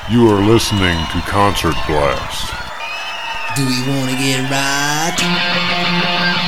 You are listening to Concert Blast. Do we want to get right?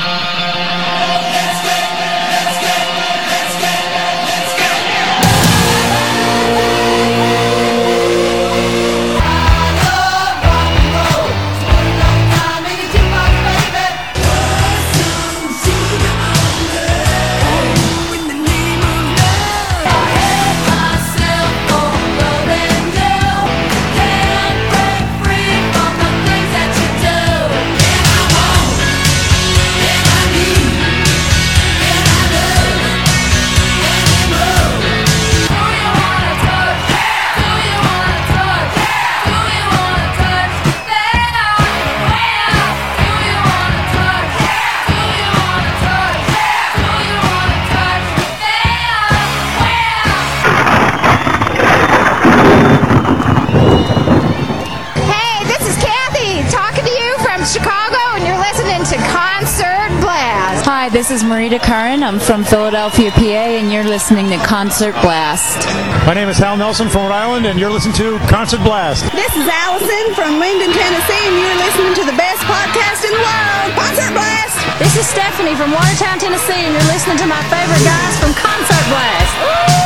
Hi, this is Marita Curran. I'm from Philadelphia, PA, and you're listening to Concert Blast. My name is Hal Nelson from Rhode Island, and you're listening to Concert Blast. This is Allison from Linden, Tennessee, and you're listening to the best podcast in the world, Concert Blast. This is Stephanie from Watertown, Tennessee, and you're listening to my favorite guys from Concert Blast.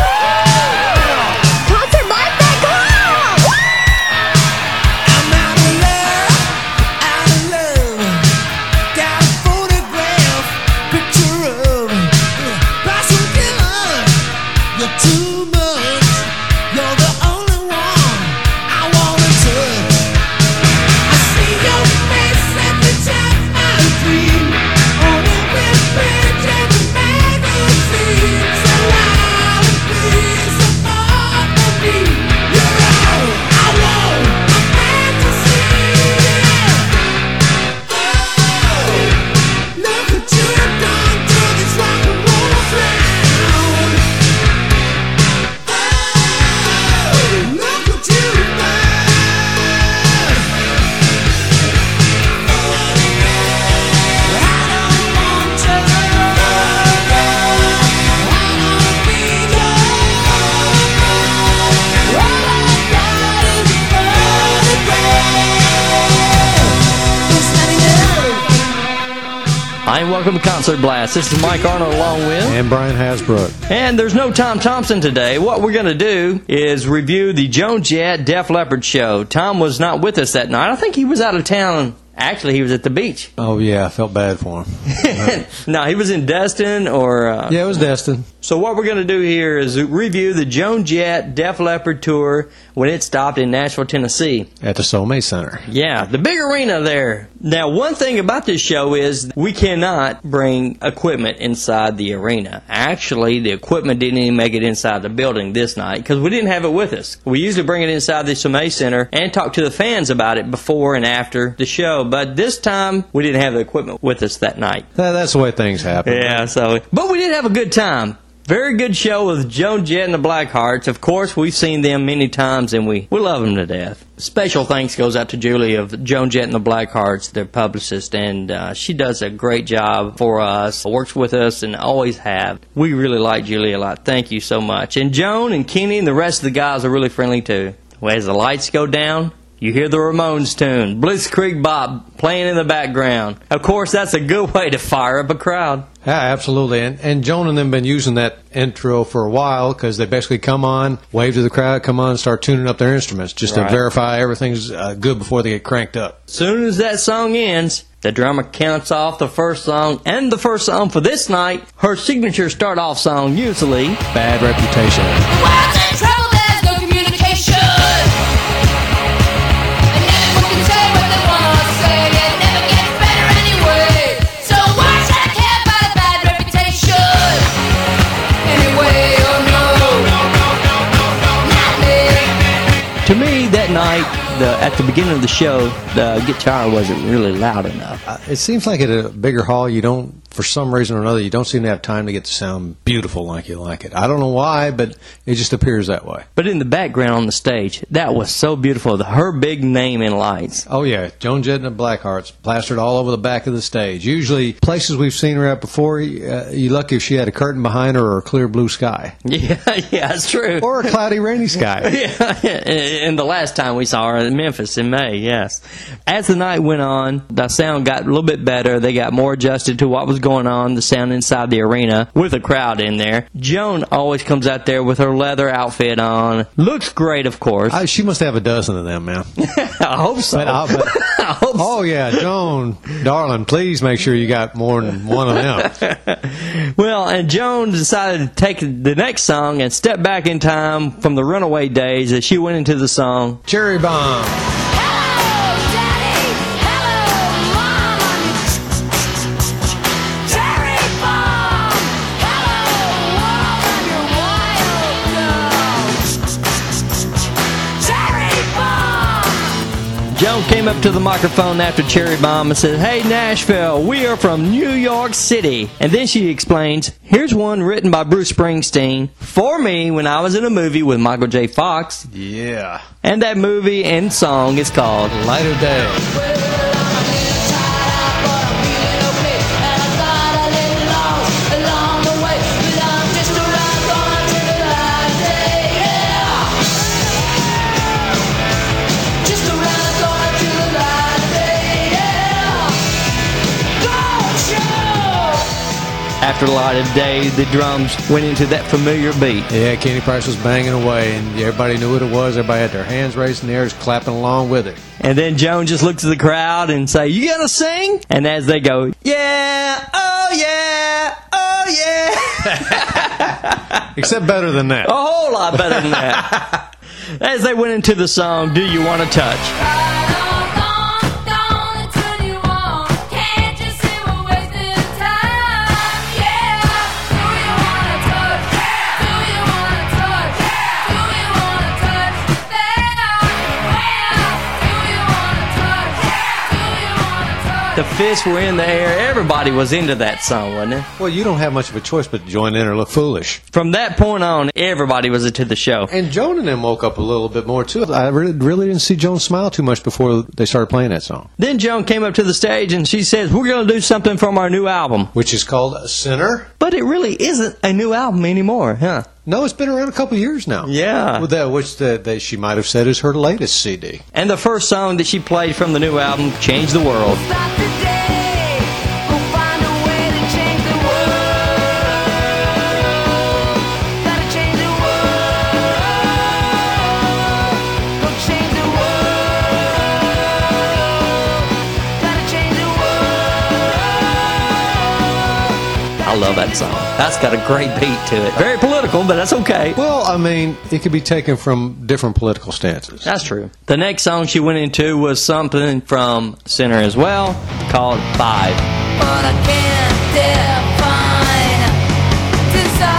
Welcome to Concert Blast. This is Mike Arnold along with... And Brian Hasbrook. And there's no Tom Thompson today. What we're going to do is review the Joan Jett Def Leppard show. Tom was not with us that night. I think he was out of town. Actually, he was at the beach. Oh, yeah. I felt bad for him. No, he was in Destin or... Yeah, it was Destin. So what we're going to do here is review the Joan Jett Def Leppard tour when it stopped in Nashville, Tennessee. At the Soulmate Center. Yeah, the big arena there. Now, one thing about this show is we cannot bring equipment inside the arena. Actually, the equipment didn't even make it inside the building this night because we didn't have it with us. We usually bring it inside the Soulmate Center and talk to the fans about it before and after the show. But this time, we didn't have the equipment with us that night. That's the way things happen. Yeah, but we did have a good time. Very good show with Joan Jett and the Blackhearts. Of course, we've seen them many times, and we love them to death. Special thanks goes out to Julie of Joan Jett and the Blackhearts, their publicist, and she does a great job for us, works with us, and always have. We really like Julie a lot. Thank you so much. And Joan and Kenny and the rest of the guys are really friendly, too. Well, as the lights go down, you hear the Ramones tune, Blitzkrieg Bop, playing in the background. Of course, that's a good way to fire up a crowd. Yeah, absolutely. And Joan and them been using that intro for a while because they basically come on, wave to the crowd, come on, and start tuning up their instruments just to verify everything's good before they get cranked up. As soon as that song ends, the drummer counts off the first song, and the first song for this night, her signature start-off song, usually, Bad Reputation. What's in trouble? There's no communication. To me, that night at the beginning of the show, the guitar wasn't really loud enough. It seems like at a bigger hall, you don't, for some reason or another, you don't seem to have time to get the sound beautiful like you like it. I don't know why, but it just appears that way. But in the background on the stage, that was so beautiful. Her big name in lights. Oh, yeah. Joan Jett and the Blackhearts plastered all over the back of the stage. Usually, places we've seen her at before, you're lucky if she had a curtain behind her or a clear blue sky. Yeah, that's true. Or a cloudy, rainy sky. Yeah, and the last time we saw her in Memphis in May, yes. As the night went on, the sound got a little bit better. They got more adjusted to what was going on, the sound inside the arena, with a crowd in there. Joan always comes out there with her leather outfit on. Looks great, of course. She must have a dozen of them, man. I hope so. I hope so. Oh, yeah, Joan, darling, please make sure you got more than one of them. Well, and Joan decided to take the next song and step back in time from the Runaway days as she went into the song Cherry Bomb. Joan came up to the microphone after Cherry Bomb and said, "Hey, Nashville, we are from New York City." And then she explains, "Here's one written by Bruce Springsteen for me when I was in a movie with Michael J. Fox." Yeah. And that movie and song is called Light of Day. After Light of Day, the drums went into that familiar beat. Yeah, Kenny Price was banging away, and everybody knew what it was. Everybody had their hands raised in the air, just clapping along with it. And then Joan just looks at the crowd and say, "You gonna sing?" And as they go, "Yeah, oh yeah, oh yeah." Except better than that. A whole lot better than that. As they went into the song, "Do You Want to Touch?" The fists were in the air. Everybody was into that song, wasn't it? Well, you don't have much of a choice but to join in or look foolish. From that point on, everybody was into the show. And Joan and them woke up a little bit more, too. I really didn't see Joan smile too much before they started playing that song. Then Joan came up to the stage and she says, "We're going to do something from our new album." Which is called Sinner. But it really isn't a new album anymore, huh? No, it's been around a couple years now. Yeah. Which she might have said is her latest CD. And the first song that she played from the new album, "Change the World." I love that song. That's got a great beat to it. Very political, but that's okay. Well, I mean, it could be taken from different political stances. That's true. The next song she went into was something from Sinner as well, called "Five." But I can't define desire.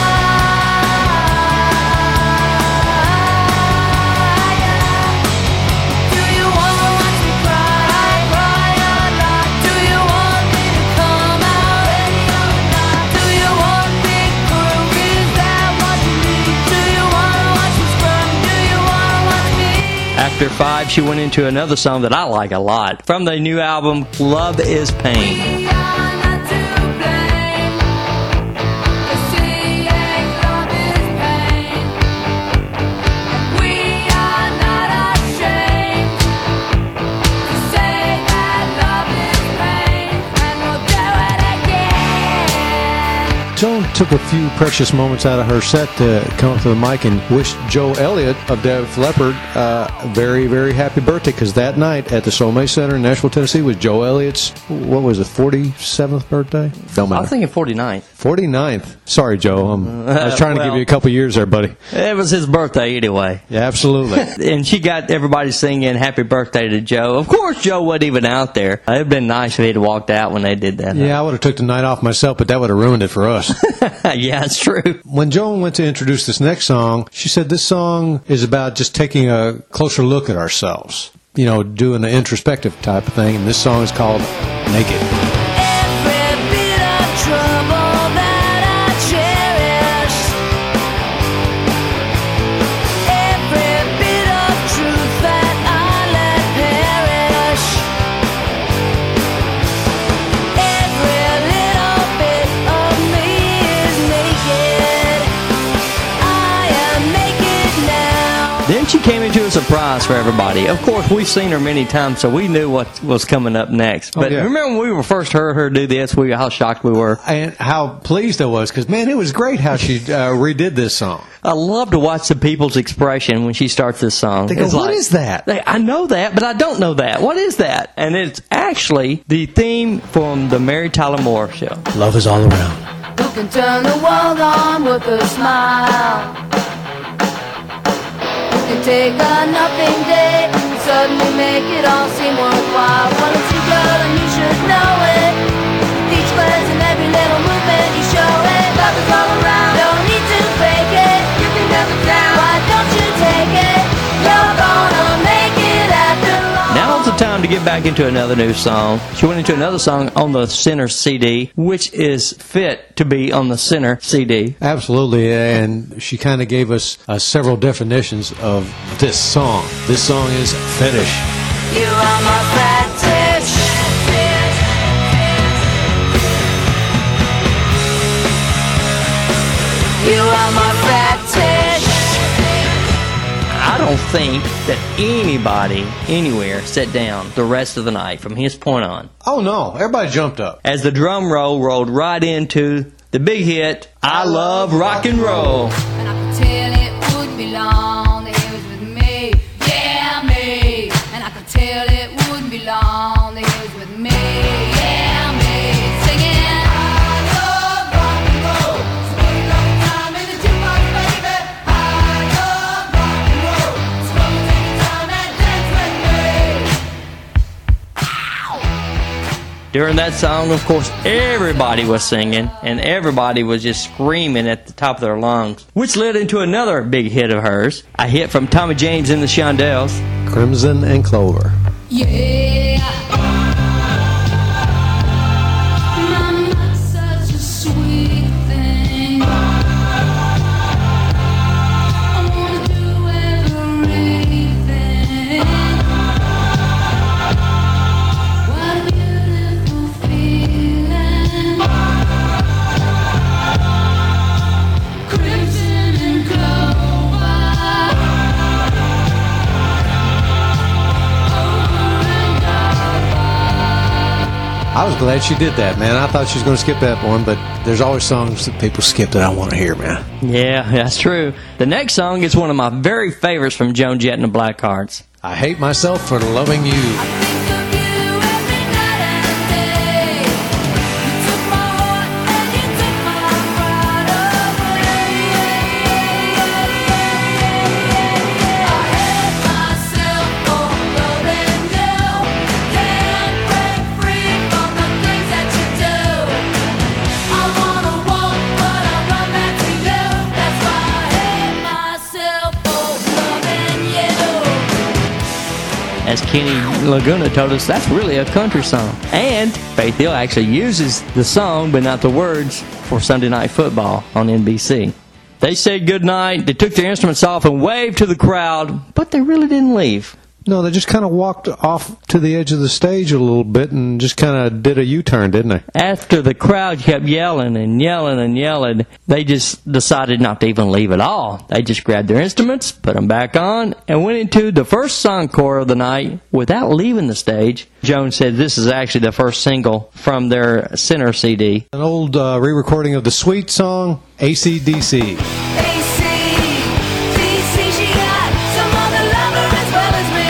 Do you want to watch me cry, cry or not? Do you want me to come out ready or not? Do you want big proof? Is that what you need? Do you want to watch me squirm? Do you want to watch me? After "Five," she went into another song that I like a lot from the new album, "Love is Pain." We are not to blame. The seeing love is pain. We are not ashamed to say that love is pain, and we'll do it again. Joan took a few precious moments out of her set to come up to the mic and wish Joe Elliott of Def Leppard a very, very happy birthday, because that night at the Soulmate Center in Nashville, Tennessee was Joe Elliott's, what was it, 47th birthday? Don't I matter. was thinking 49th. 49th. Sorry, Joe. I was trying to give you a couple years there, buddy. It was his birthday anyway. Yeah, absolutely. And she got everybody singing happy birthday to Joe. Of course, Joe wasn't even out there. It would have been nice if he'd walked out when they did that. Yeah, I would have took the night off myself, but that would have ruined it for us. Yeah, it's true. When Joan went to introduce this next song, she said this song is about just taking a closer look at ourselves. You know, doing an introspective type of thing. And this song is called Naked. Every bit of trouble that I cherish, every bit of truth that I let perish, every little bit of me is naked. I am naked now. Then she came into a surprise for everybody. Of course, we've seen her many times, so we knew what was coming up next. But yeah. remember when we first heard her do this, how shocked we were? And how pleased I was, because, man, it was great how she redid this song. I love to watch the people's expression when she starts this song. They go, It's "What like, is that?" I know that, but I don't know that. What is that? And it's actually the theme from the Mary Tyler Moore Show. Love is all around. Who can turn the world on with a smile? Who can take a nothing day and suddenly make it all seem worthwhile? Well, it's you, girl, and you should know it. With each glance and every little movement, you show it. Love is all around. Don't need to fake it. You can never down. Why don't you take it? You're gonna make it after all. Now's the time to get back into another new song. She went into another song on the Sinner CD, which is fit to be on the Sinner CD. Absolutely, and she kind of gave us several definitions of this song. This song is fetish. You are my fetish. You are my fetish. I don't think that anybody, anywhere, sat down the rest of the night from his point on. Oh, no, everybody jumped up. As the drum roll rolled right into the big hit, I Love Rock and Roll. And I could tell it would be long that he was with me. Yeah, me. And I could tell it wouldn't be long that he was with me. Yeah, me. Singing. I love rock and roll. Spend a long time in the jukebox, baby. I love rock and roll. So take your time and dance with me. During that song, of course, everybody was singing, and everybody was just screaming at the top of their lungs, which led into another big hit of hers, a hit from Tommy James and the Shondells. Crimson and Clover. Yeah. Mama's such a sweet thing. I wanna do everything. What a beautiful feeling. Crimson and clover. I was glad she did that, man. I thought she was going to skip that one, but there's always songs that people skip that I want to hear, man. Yeah, that's true. The next song is one of my very favorites from Joan Jett and the Blackhearts. I hate myself for loving you. Think of you every night and day. You took my heart and you took my pride away. I hate myself for loving you. Can't break free from the things that you do. I wanna walk, but I run back to you. That's why I hate myself for loving you. As Kenny Laguna told us, that's really a country song. And Faith Hill actually uses the song, but not the words, for Sunday Night Football on NBC. They said goodnight, they took their instruments off and waved to the crowd, but they really didn't leave. No, they just kind of walked off to the edge of the stage a little bit and just kind of did a U-turn, didn't they? After the crowd kept yelling and yelling and yelling, they just decided not to even leave at all. They just grabbed their instruments, put them back on, and went into the first encore of the night without leaving the stage. Joan said this is actually the first single from their Sinner CD. An old re-recording of the Sweet song, AC/DC. DC, she got some other lover as well as me.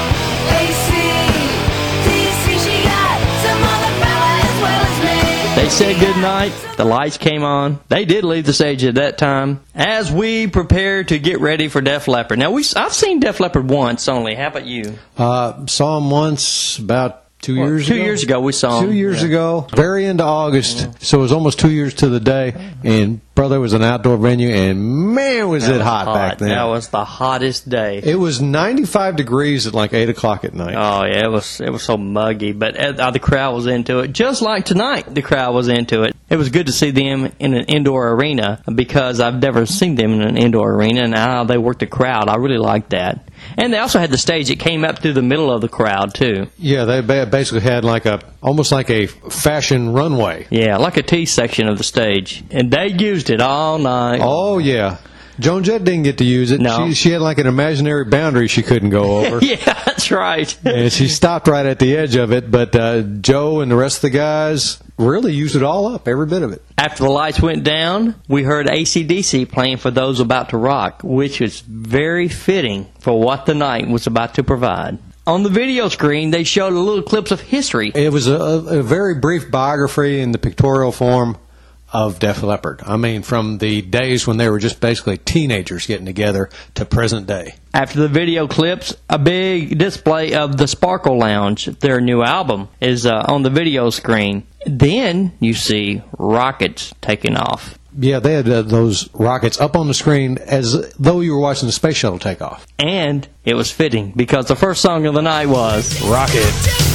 DC, she got some other fella as well as me. They said goodnight, the lights came on. They did leave the stage at that time as we prepared to get ready for Def Leppard. Now, I've seen Def Leppard once only. How about you? Saw them once about 2 years ago. 2 years ago we saw them. 2 years ago, very into August, so it was almost 2 years to the day, and brother, it was an outdoor venue, and man, was it hot back then. That was the hottest day. It was 95 degrees at like 8 o'clock at night. Oh, yeah, it was so muggy, but the crowd was into it. Just like tonight, the crowd was into it. It was good to see them in an indoor arena because I've never seen them in an indoor arena, and how they worked the crowd. I really liked that. And they also had the stage that came up through the middle of the crowd, too. Yeah, they basically had almost like a fashion runway. Yeah, like a T section of the stage. And they used it all night. Oh, yeah. Joan Jett didn't get to use it. No. She had like an imaginary boundary she couldn't go over. Yeah, that's right. And she stopped right at the edge of it, but Joe and the rest of the guys really used it all up, every bit of it. After the lights went down, we heard AC/DC playing For Those About to Rock, which is very fitting for what the night was about to provide. On the video screen, they showed a little clips of history. It was a very brief biography in the pictorial form of Def Leppard. I mean, from the days when they were just basically teenagers getting together to present day. After the video clips, a big display of the Sparkle Lounge, their new album, is on the video screen. Then you see rockets taking off. Yeah, they had those rockets up on the screen as though you were watching the space shuttle take off. And it was fitting because the first song of the night was Rocket.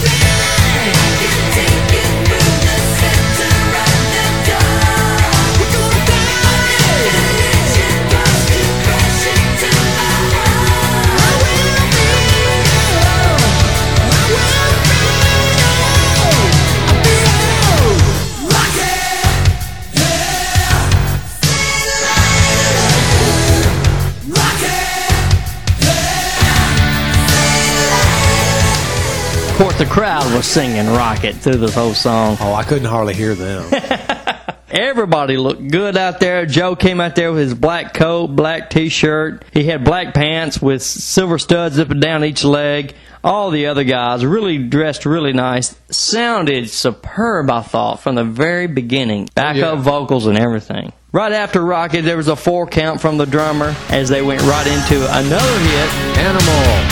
Of course, the crowd was singing Rocket through this whole song. Oh, I couldn't hardly hear them. Everybody looked good out there. Joe came out there with his black coat, black T-shirt. He had black pants with silver studs up and down each leg. All the other guys really dressed really nice. Sounded superb, I thought, from the very beginning. Backup vocals and everything. Right after Rocket, there was a 4 count from the drummer as they went right into another hit, Animal.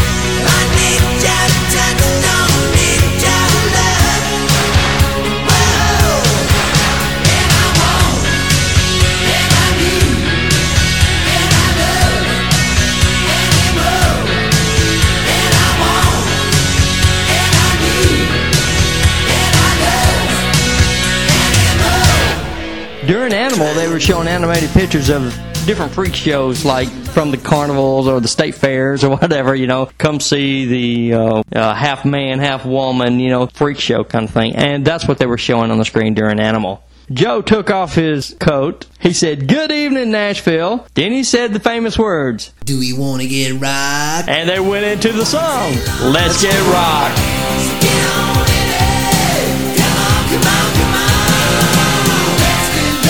During Animal, they were showing animated pictures of different freak shows, like from the carnivals or the state fairs or whatever, come see the half man, half woman, freak show kind of thing. And that's what they were showing on the screen during Animal. Joe took off his coat. He said, "Good evening, Nashville." Then he said the famous words, Do we want to get rocked? and they went into the song, Let's Get Rocked. Get on in it. Come on, come on, come on. Let's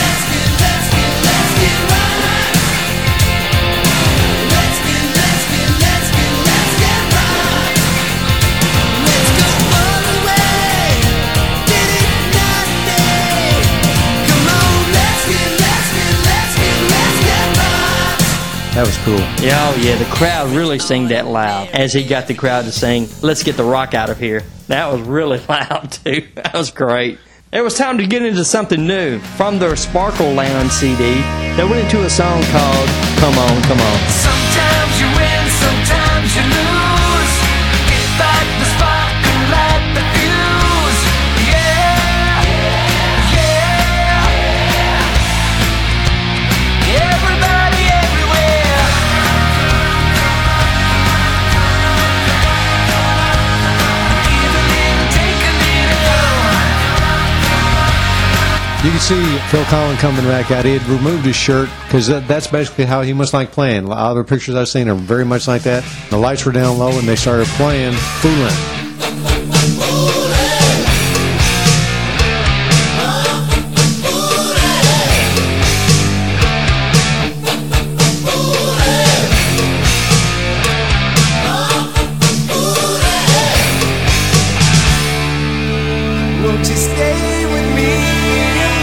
get right. Let's get right. Let's go all the way. Get it nothing. Come on, let's get right. That was cool. Oh, yeah, the crowd really sang that loud as he got the crowd to sing, Let's Get the Rock Out of Here. That was really loud, too. That was great. It was time to get into something new. From their Sparkle Lounge CD, they went into a song called Come On, Come On. Sometimes you win, sometimes you lose. Get back the spark and light the fuse. Yeah, yeah. Everybody everywhere. Give a little, take a little. You can see Phil Collins coming back out. He had removed his shirt because that's basically how he must like playing. All the pictures I've seen are very much like that. The lights were down low and they started playing Foolin'. Won't you stay with me?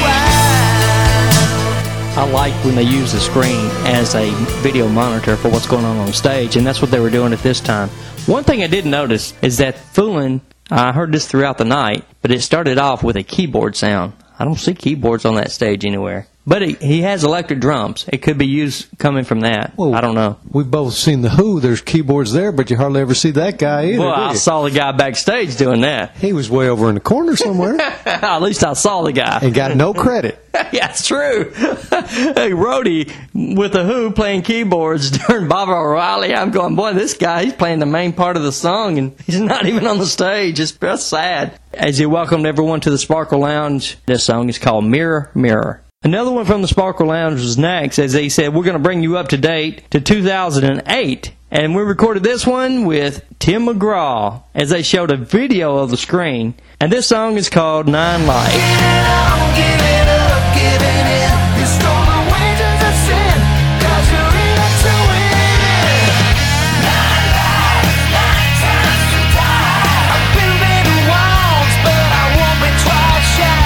like when they use the screen as a video monitor for what's going on stage, and that's what they were doing at this time. One thing I did notice is that Foolin', I heard this throughout the night, but it started off with a keyboard sound. I don't see keyboards on that stage anywhere. But he has electric drums. It could be used coming from that. Well, I don't know. We've both seen The Who. There's keyboards there, but you hardly ever see that guy either. Well, I saw the guy backstage doing that. He was way over in the corner somewhere. At least I saw the guy. And got no credit. Yeah, it's true. Hey, Rhodey with The Who playing keyboards during Baba O'Reilly. I'm going, boy, this guy, he's playing the main part of the song, and he's not even on the stage. It's just sad. As he welcomed everyone to the Sparkle Lounge, this song is called Mirror, Mirror. Another one from the Sparkle Lounge was next, as they said, we're going to bring you up to date to 2008. And we recorded this one with Tim McGraw, as they showed a video of the screen. And this song is called Nine Lives. Give it on, give it up, give it in. You stole the wages of sin, 'cause you're in it to win. 9 lives, 9 times to die. I've been maybe once, but I won't be twice shy.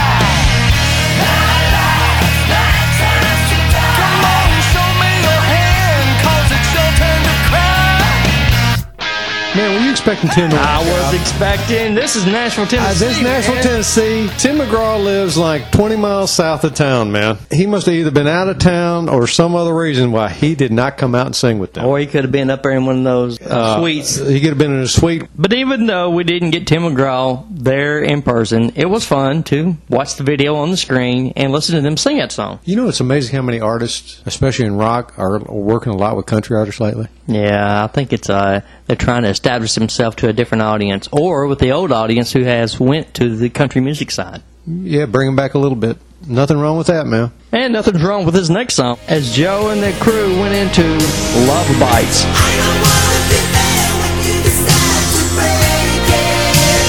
9 lives, 9 times to die. Come on, show me your hand, 'cause it's your turn to cry. Man, were you expecting Tim to I was expecting, this is Nashville, Tennessee. This is Nashville, man. Tennessee. Tim McGraw lives like 20 miles south of town, man. He must have either been out of town or some other reason why he did not come out and sing with them. Or he could have been up there in one of those suites. He could have been in a suite. But even though we didn't get Tim McGraw there in person, it was fun to watch the video on the screen and listen to them sing that song. You know, it's amazing how many artists, especially in rock, are working a lot with country artists lately. Yeah, I think it's they're trying to establish themselves to a different audience, or with the old audience who has went to the country music side. Yeah, bring them back a little bit. Nothing wrong with that, man. And nothing's wrong with this next song, as Joe and the crew went into Love Bites. I don't wanna be there when you decide to break it.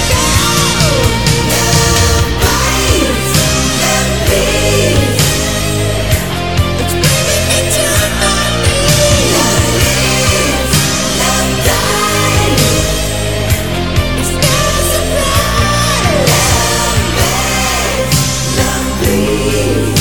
Love bites, love bleeds. It's bringing me to my knees. Love lives, love dies. It's not a surprise. Love bleeds.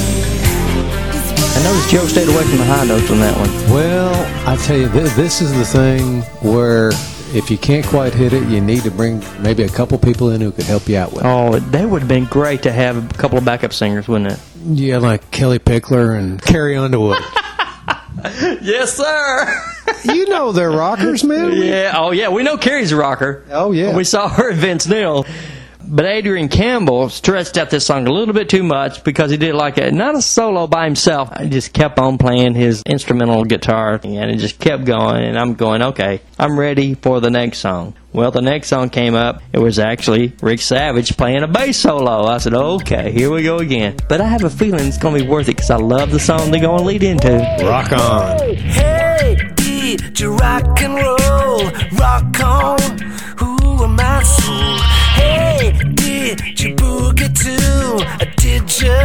I noticed Joe stayed away from the high notes on that one. Well, I tell you, this is the thing where if you can't quite hit it, you need to bring maybe a couple people in who could help you out with it. Oh, that would have been great to have a couple of backup singers, wouldn't it? Yeah, like Kelly Pickler and Carrie Underwood. Yes, sir. You know they're rockers, man. Yeah. Oh, yeah. We know Carrie's a rocker. Oh, yeah. We saw her at Vince Neil. But Adrian Campbell stretched out this song a little bit too much because he did like not a solo by himself. He just kept on playing his instrumental guitar and it just kept going. And I'm going, okay, I'm ready for the next song. Well, the next song came up. It was actually Rick Savage playing a bass solo. I said, okay, here we go again. But I have a feeling it's going to be worth it because I love the song they're going to lead into. Rock on. Hey, did you rock and roll? Rock on. Who am I soul? Hey, did you boogie too? Did you?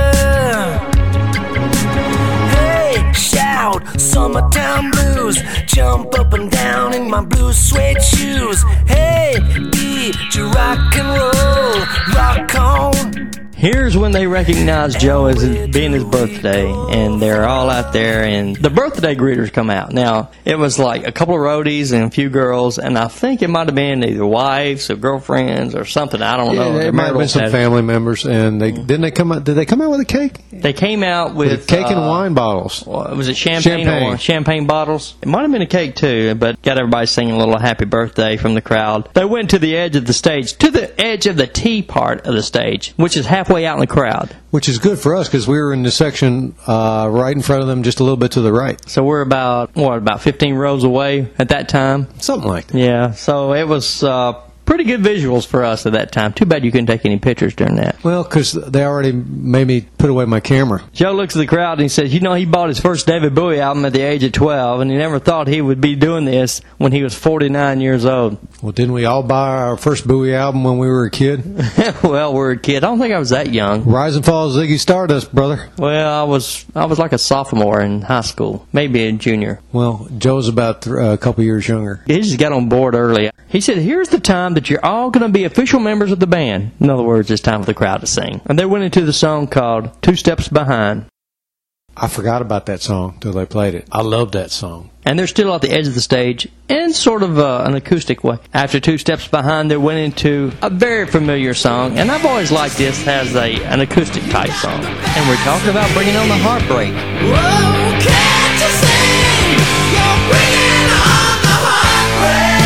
Hey, shout, summertime blues. Jump up and down in my blue suede shoes. Hey, did you rock and roll? Rock on. Here's when they recognize Joe as it being his birthday, and they're all out there, and the birthday greeters come out. Now, it was like a couple of roadies and a few girls, and I think it might have been either wives or girlfriends or something. I don't know. It might have been some family members, and did they come out with a cake? They came out with cake and wine bottles. Was it champagne or champagne bottles? It might have been a cake too, but got everybody singing a little happy birthday from the crowd. They went to the edge of the stage, to the edge of the T part of the stage, which is halfway out in the crowd. Which is good for us because we were in the section right in front of them, just a little bit to the right. So we're about 15 rows away at that time? Something like that. Yeah, so it was pretty good visuals for us at that time. Too bad you couldn't take any pictures during that. Well, because they already made me put away my camera. Joe looks at the crowd and he says, he bought his first David Bowie album at the age of 12, and he never thought he would be doing this when he was 49 years old. Well, didn't we all buy our first Bowie album when we were a kid? Well, we're a kid. I don't think I was that young. Rise and Fall of Ziggy Stardust, brother. Well, I was like a sophomore in high school, maybe a junior. Well, Joe's about a couple years younger. He just got on board early. He said, here's the time that you're all going to be official members of the band. In other words, it's time for the crowd to sing. And they went into the song called Two Steps Behind. I forgot about that song till they played it. I loved that song. And they're still at the edge of the stage in sort of an acoustic way. After two steps behind, they went into a very familiar song, and I've always liked this as an acoustic type song. And we're talking about Bringing on the Heartbreak. Whoa, can't you see? You're bringing on the heartbreak.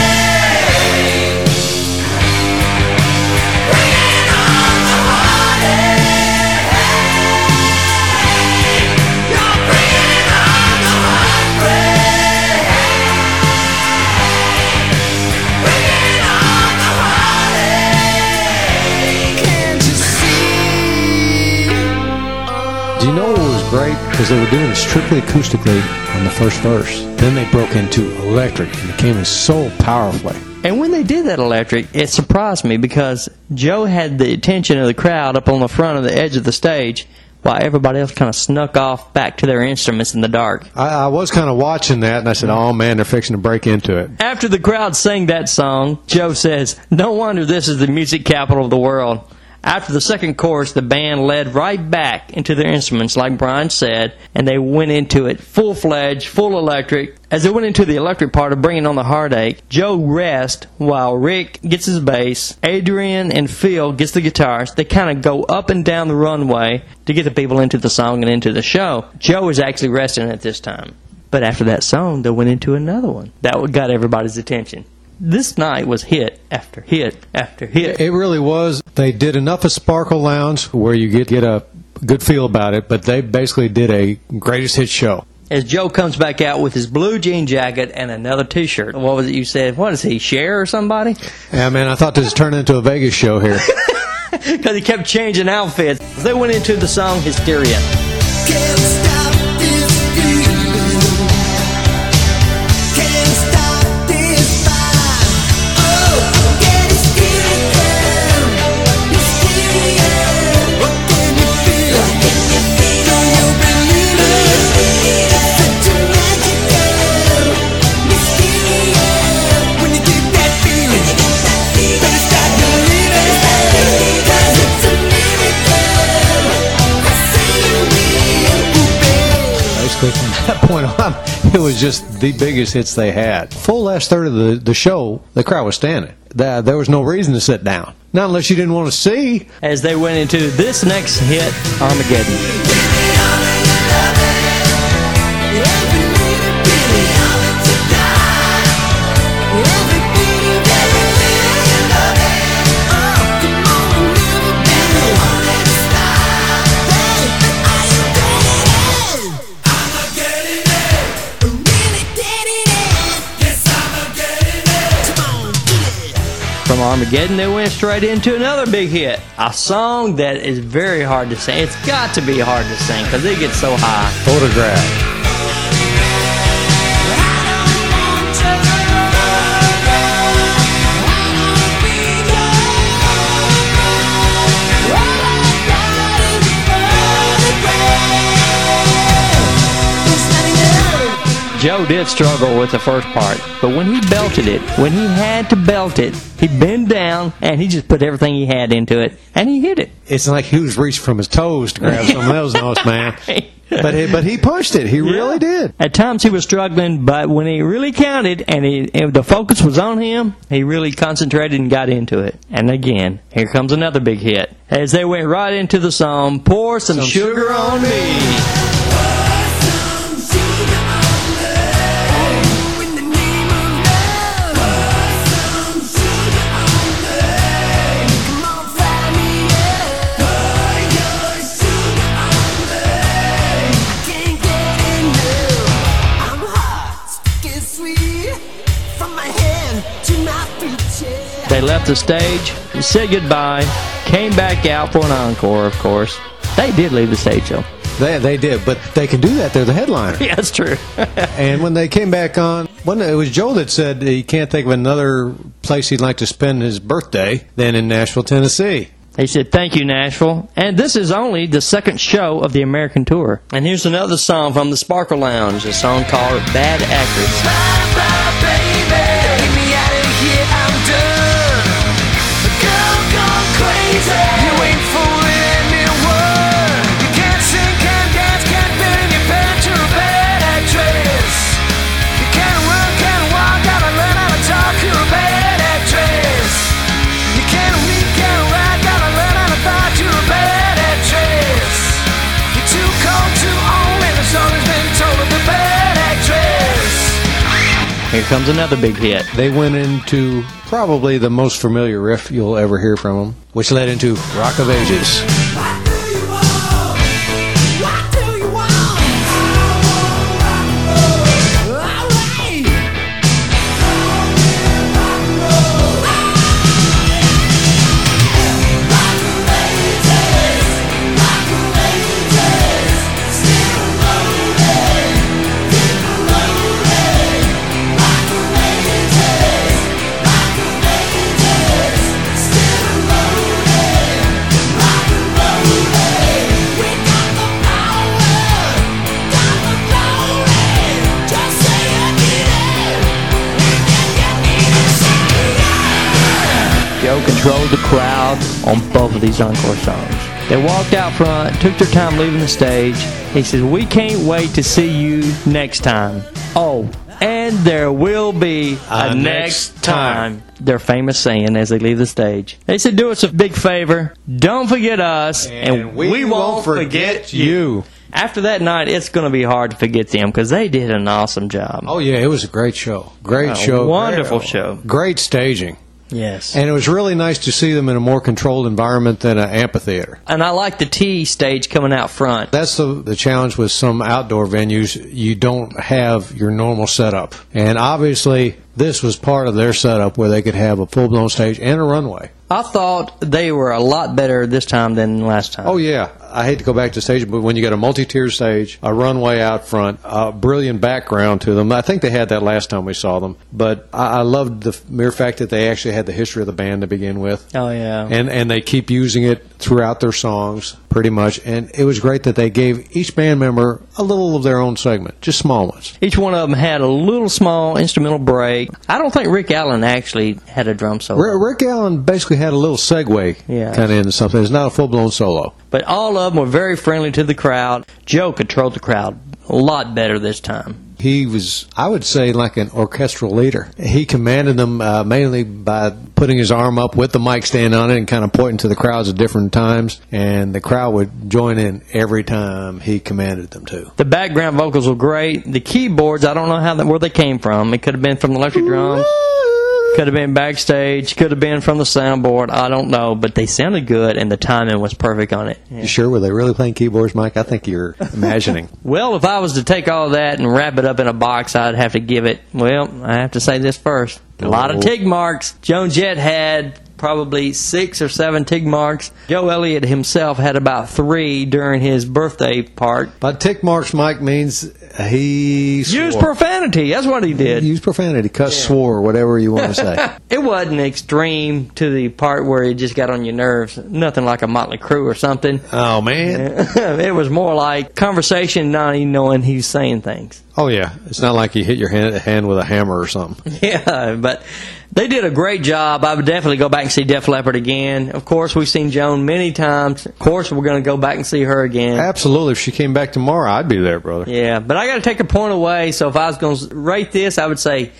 Bringing on the heartache. You're bringing on the heartbreak. Bringing on the heartache. Can't you see? Do you know what was great? Because they were doing it strictly acoustically on the first verse. Then they broke into electric and it came in so powerfully. And when they did that electric, it surprised me because Joe had the attention of the crowd up on the front of the edge of the stage while everybody else kind of snuck off back to their instruments in the dark. I was kind of watching that and I said, oh man, they're fixing to break into it. After the crowd sang that song, Joe says, "No wonder this is the music capital of the world." After the second chorus, the band led right back into their instruments, like Brian said, and they went into it full-fledged, full electric. As they went into the electric part of Bringing on the Heartache, Joe rests while Rick gets his bass, Adrian and Phil gets the guitars. They kind of go up and down the runway to get the people into the song and into the show. Joe is actually resting at this time. But after that song, they went into another one. That got everybody's attention. This night was hit after hit after hit. It really was. They did enough of Sparkle Lounge where you get a good feel about it, but they basically did a greatest hit show. As Joe comes back out with his blue jean jacket and another T-shirt. What was it you said? What is he, Cher or somebody? Yeah, man, I thought this turned into a Vegas show here. Because he kept changing outfits. They went into the song Hysteria. Can't stop this feeling. Can't stop this fire. Oh, get hysterical. Hysteria. What can you feel? What can you feel? Do you believe it? Such a magical hysteria. When you get that feeling, better start believing. 'Cause it's a miracle. I see you will. Basically, from that point on, it was just the biggest hits they had. Full last third of the show, the crowd was standing. There was no reason to sit down. Not unless you didn't want to see. As they went into this next hit, Armageddon. From Armageddon, they went straight into another big hit. A song that is very hard to sing. It's got to be hard to sing because it gets so high. Photograph. Joe did struggle with the first part, but when he belted it, when he had to belt it, he bent down and he just put everything he had into it, and he hit it. It's like he was reaching from his toes to grab some of those notes, man. But he punched it. He really did. At times he was struggling, but when he really counted and the focus was on him, he really concentrated and got into it. And again, here comes another big hit. As they went right into the song, Pour Some Sugar on Me. They left the stage, said goodbye, came back out for an encore, of course. They did leave the stage, though. They did, but they can do that. They're the headliner. Yeah, that's true. And when they came back on, it was Joe that said he can't think of another place he'd like to spend his birthday than in Nashville, Tennessee. He said, "Thank you, Nashville." And this is only the second show of the American tour. And here's another song from the Sparkle Lounge, a song called Bad Actors. Bye, bye, baby. Get me out of here, I'm done. Girl, gone crazy. You ain't fooling anyone. You can't sing, can't dance, can't bend your Here comes another big hit. They went into probably the most familiar riff you'll ever hear from them, which led into Rock of Ages. Joe controlled the crowd on both of these encore songs. They walked out front, took their time leaving the stage. He says, "We can't wait to see you next time. Oh, and there will be a next time." Their famous saying as they leave the stage. They said, "Do us a big favor. Don't forget us, and we won't forget you." After that night, it's going to be hard to forget them because they did an awesome job. Oh, yeah, it was a great show. Great show. Wonderful show. Great staging. Yes. And it was really nice to see them in a more controlled environment than an amphitheater. And I like the T stage coming out front. That's the challenge with some outdoor venues. You don't have your normal setup. And obviously, this was part of their setup where they could have a full-blown stage and a runway. I thought they were a lot better this time than last time. Oh, yeah. I hate to go back to stage, but when you got a multi-tier stage, a runway out front, a brilliant background to them. I think they had that last time we saw them. But I loved the mere fact that they actually had the history of the band to begin with. Oh, yeah. And they keep using it throughout their songs, pretty much. And it was great that they gave each band member a little of their own segment, just small ones. Each one of them had a little small instrumental break. I don't think Rick Allen actually had a drum solo. Rick Allen basically had a little segue kind of into something. It's not a full-blown solo. But all of them were very friendly to the crowd. Joe controlled the crowd a lot better this time. He was, I would say, like an orchestral leader. He commanded them mainly by putting his arm up with the mic stand on it and kind of pointing to the crowds at different times, and the crowd would join in every time he commanded them to. The background vocals were great. The keyboards, I don't know where they came from. It could have been from the electric drums. Could have been backstage, could have been from the soundboard, I don't know, but they sounded good and the timing was perfect on it. Yeah. You sure? Were they really playing keyboards, Mike? I think you're imagining. Well, if I was to take all that and wrap it up in a box, I'd have to give it, well, I have to say this first. A lot of TIG marks. Joan Jett had probably 6 or 7 TIG marks. Joe Elliott himself had about 3 during his birthday part. By TIG marks, Mike means he swore. Used profanity. That's what he did. Used profanity, cuss, swore, whatever you want to say. It wasn't extreme to the part where it just got on your nerves. Nothing like a Motley Crue or something. Oh, man. It was more like conversation, not even knowing he's saying things. Oh, yeah. It's not like you hit your hand with a hammer or something. Yeah, but they did a great job. I would definitely go back and see Def Leppard again. Of course, we've seen Joan many times. Of course, we're going to go back and see her again. Absolutely. If she came back tomorrow, I'd be there, brother. Yeah, but I got to take a point away. So if I was going to rate this, I would say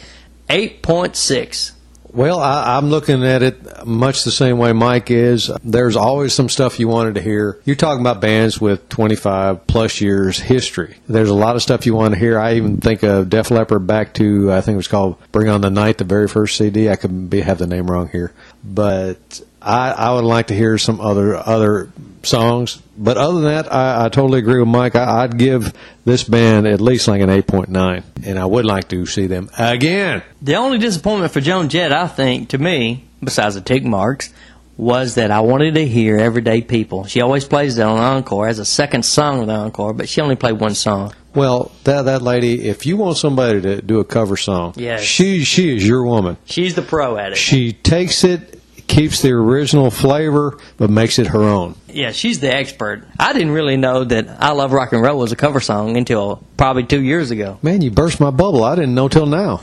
8.6. Well, I'm looking at it much the same way Mike is. There's always some stuff you wanted to hear. You're talking about bands with 25-plus years history. There's a lot of stuff you want to hear. I even think of Def Leppard back to, I think it was called Bring on the Night, the very first CD. I could have the name wrong here. But I would like to hear some other songs. But other than that, I totally agree with Mike. I'd give this band at least like an 8.9, and I would like to see them again. The only disappointment for Joan Jett, I think, to me, besides the tick marks, was that I wanted to hear Everyday People. She always plays that on Encore as a second song of the Encore, but she only played one song. Well, that lady, if you want somebody to do a cover song, yes, she is your woman. She's the pro at it. She takes it, keeps the original flavor, but makes it her own. Yeah, she's the expert. I didn't really know that I Love Rock and Roll was a cover song until probably 2 years ago. Man, you burst my bubble. I didn't know till now.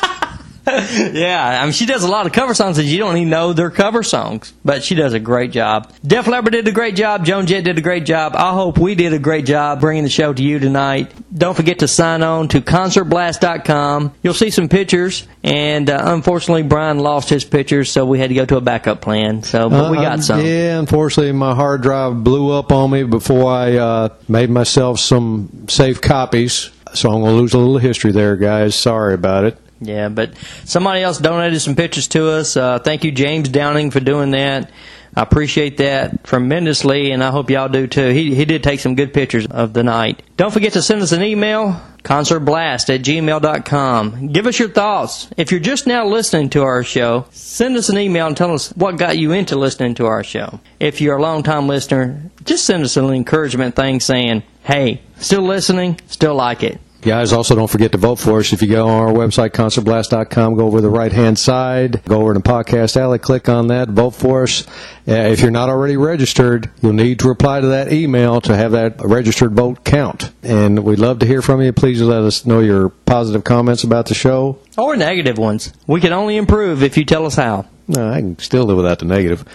Yeah, I mean, she does a lot of cover songs that you don't even know they're cover songs, but she does a great job. Def Leppard did a great job. Joan Jett did a great job. I hope we did a great job bringing the show to you tonight. Don't forget to sign on to concertblast.com. You'll see some pictures, and unfortunately, Brian lost his pictures, so we had to go to a backup plan. But we got some. Yeah, unfortunately, my hard drive blew up on me before I made myself some safe copies, so I'm going to lose a little history there, guys. Sorry about it. Yeah, but somebody else donated some pictures to us. Thank you, James Downing, for doing that. I appreciate that tremendously, and I hope y'all do too. He did take some good pictures of the night. Don't forget to send us an email, concertblast@gmail.com. Give us your thoughts. If you're just now listening to our show, send us an email and tell us what got you into listening to our show. If you're a long-time listener, just send us an encouragement thing saying, hey, still listening, still like it. Guys, also don't forget to vote for us. If you go on our website, concertblast.com, go over to the right-hand side, go over to Podcast Alley, click on that, vote for us. If you're not already registered, you'll need to reply to that email to have that registered vote count. And we'd love to hear from you. Please let us know your positive comments about the show. Or negative ones. We can only improve if you tell us how. No, I can still live without the negative.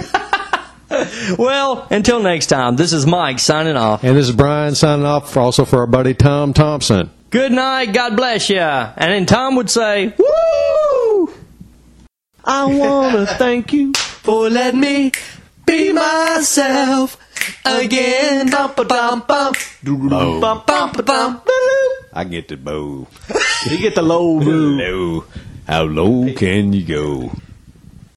Well, until next time, this is Mike signing off. And this is Brian signing off, also for our buddy Tom Thompson. Good night, God bless ya. And then Tom would say, woo! I want to thank you for letting me be myself again. Bum, ba, dum, bum. Bum, bum, ba, dum. I get the bow. You get the low move. Low. How low can you go?